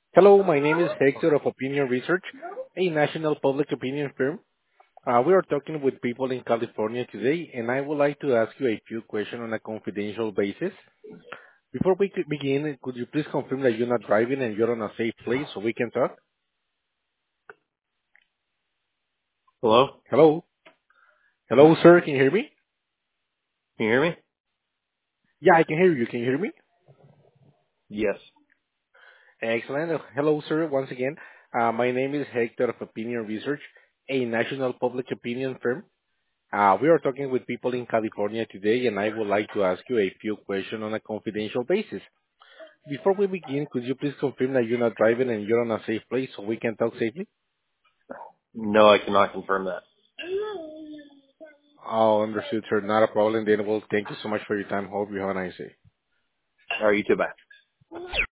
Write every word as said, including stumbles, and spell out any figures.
Hello, my name is Hector of Opinion Research, a national public opinion firm. Uh, we are talking with people in California today, and I would like to ask you a few questions on a confidential basis. Before we could begin, could you please confirm that you're not driving and you're on a safe place so we can talk? Hello? Hello? Hello, sir, can you hear me? Can you hear me? Yeah, I can hear you. Can you hear me? Yes. Excellent. Uh, Hello, sir, once again. Uh, my name is Hector of Opinion Research, a national public opinion firm. Uh, we are talking with people in California today, and I would like to ask you a few questions on a confidential basis. Before we begin, could you please confirm that you're not driving and you're on a safe place so we can talk safely? No, I cannot confirm that. Oh, understood, sir. Not a problem. Then, well, thank you so much for your time. Hope you have a nice day. Are you too bad?